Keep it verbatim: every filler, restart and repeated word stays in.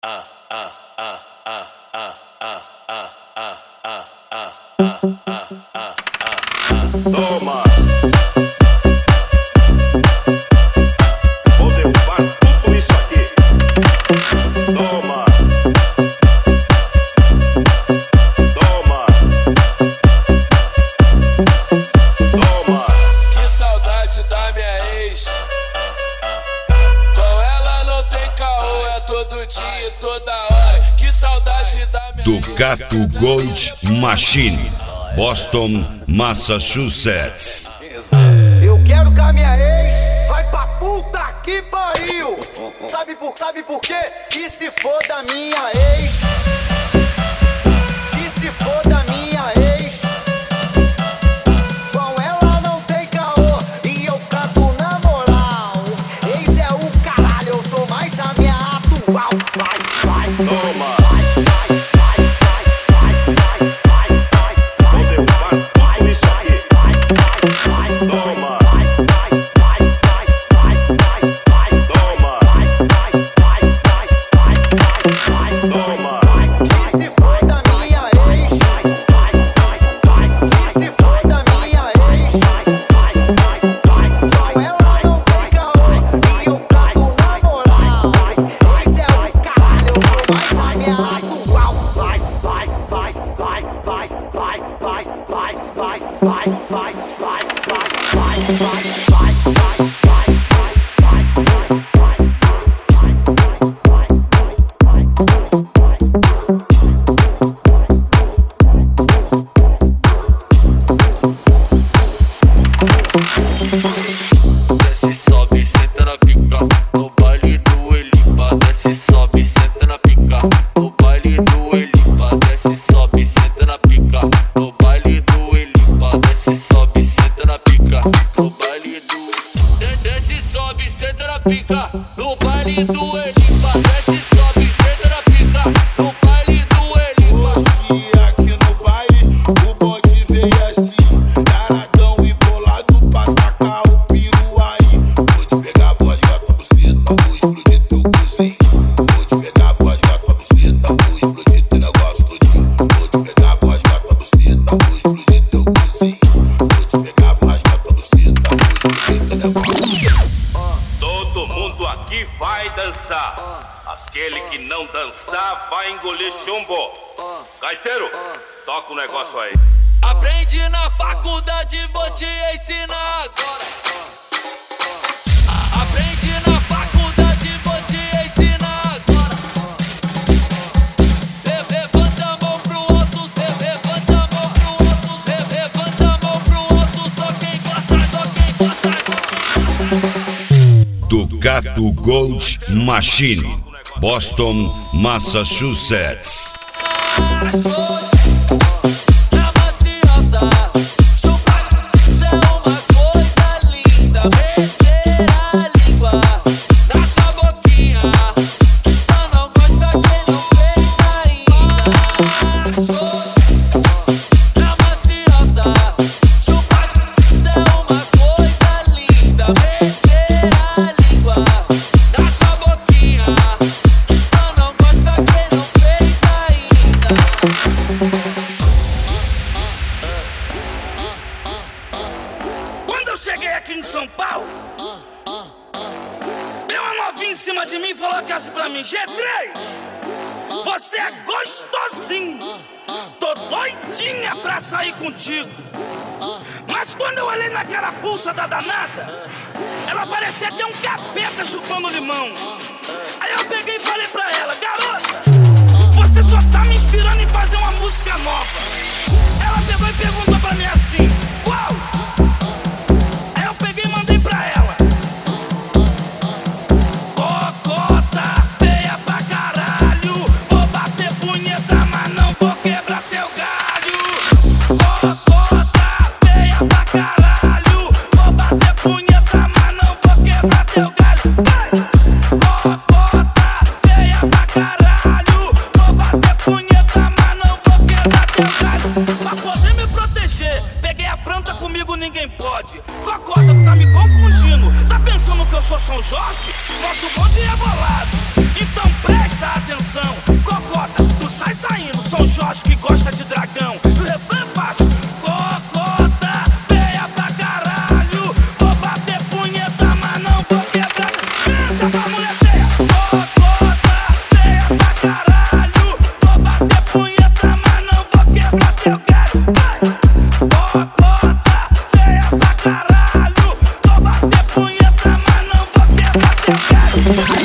Toma! Vou derrubar tudo isso aqui. Toma! Toma! Toma! Que saudade da minha ex. Com ela não tem caô, é todo dia e toda hora. Que saudade da minha ex. Ducato Gold Machine, Boston, Massachusetts. Eu quero que a minha ex vai pra puta que pariu. Sabe por, sabe por quê? Que se foda minha ex. Que se foda minha ex. Com ela não tem caô e eu canto na moral. Ex é o caralho, eu sou mais a minha atual. Vai, vai, Toma! Desce, sobe, senta na pica, no baile do Elipa. Desce, sobe, senta na pica, no baile do Elipa. Desce, sobe, senta na pica, no baile do Elipa. Desce, sobe, senta na pica, no baile do. Desce, sobe, senta na pica, no baile do Elipa. Desce, sobe, senta na pica, no baile do Elipa. Hoje aqui no baile o bonde veio assim, taradão e bolado pra tacar o piru aí. Vou te pegar, vodka pra buceta, vou explodir teu cozinho. Vou te pegar, vodka pra buceta, vou explodir teu negócio todinho. Vou te pegar, vodka pra buceta, vou explodir teu cozinho. Vou te pegar, vodka pra buceta, vou explodir teu negócio. Todo mundo aqui vai dançar. Aquele que não dançar vai engolir chumbo. Gaiteiro, toca o negócio aí. Aprendi na faculdade, vou te ensinar agora. Aprendi na faculdade, vou te ensinar agora. Levanta a mão pro outro, levanta a mão pro outro, levanta a mão pro outro. Só quem gosta, só quem gosta. Ducato Gold Machine, Boston, Massachusetts. Na maciota, chupar é uma coisa linda. Meter a língua na sua boquinha, só não gosta quem não fez ainda. Na maciota, chupar é uma coisa linda. Meter a língua na sua boquinha, só não gosta quem não fez ainda. Quando eu cheguei aqui em São Paulo, veio uma novinha em cima de mim e falou que assim pra mim: G três, você é gostosinho, tô doidinha pra sair contigo. Mas quando eu olhei na carapuça da danada, ela parecia ter um capeta chupando limão. Aí eu peguei e falei pra ela: garota, você só tá me inspirando em fazer uma música nova. Ela pegou e perguntou pra mim assim: qual? Aí eu peguei e mandei pra ela: cocota feia pra caralho, vou bater punheta, mas não vou quebrar teu galho. Cocota feia pra caralho, vou bater punheta, mas não vou quebrar teu galho. Vai! Cocota feia pra caralho, vou bater punheta, mas não vou quebrar teu galho. Pra poder me proteger, peguei a sai saindo, São Jorge que gosta de dragão. E o refrão é fácil: cocota, feia pra caralho. Vou bater punheta, mas não vou quebrar. Canta pra mulher feia. Cocota, feia pra caralho. Vou bater punheta, mas não vou quebrar teu galho. Vai! Cocota, feia pra caralho. Vou bater punheta, mas não vou quebrar teu galho.